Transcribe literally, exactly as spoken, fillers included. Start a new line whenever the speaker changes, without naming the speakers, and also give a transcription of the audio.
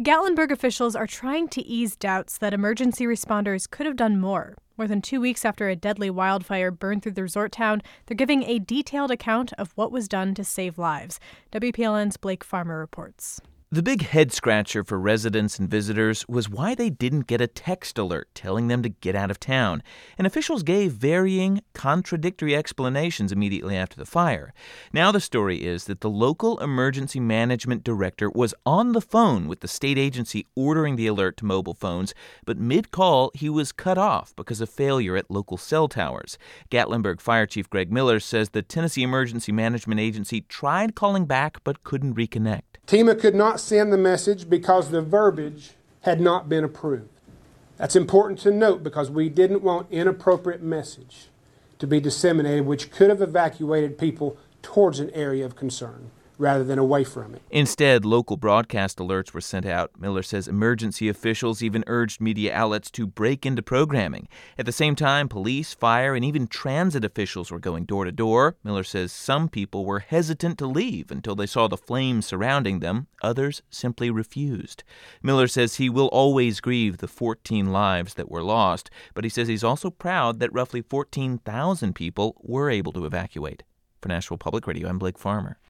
Gatlinburg officials are trying to ease doubts that emergency responders could have done more. More than two weeks after a deadly wildfire burned through the resort town, they're giving a detailed account of what was done to save lives. W P L N's Blake Farmer reports.
The big head-scratcher for residents and visitors was why they didn't get a text alert telling them to get out of town. And officials gave varying, contradictory explanations immediately after the fire. Now the story is that the local emergency management director was on the phone with the state agency ordering the alert to mobile phones, but mid-call he was cut off because of failure at local cell towers. Gatlinburg Fire Chief Greg Miller says the Tennessee Emergency Management Agency tried calling back but couldn't reconnect.
TEMA could not send the message because the verbiage had not been approved. That's important to note because we didn't want inappropriate message to be disseminated, which could have evacuated people towards an area of concern rather than away from it.
Instead, local broadcast alerts were sent out. Miller says emergency officials even urged media outlets to break into programming. At the same time, police, fire, and even transit officials were going door to door. Miller says some people were hesitant to leave until they saw the flames surrounding them. Others simply refused. Miller says he will always grieve the fourteen lives that were lost, but he says he's also proud that roughly fourteen thousand people were able to evacuate. For Nashville Public Radio, I'm Blake Farmer.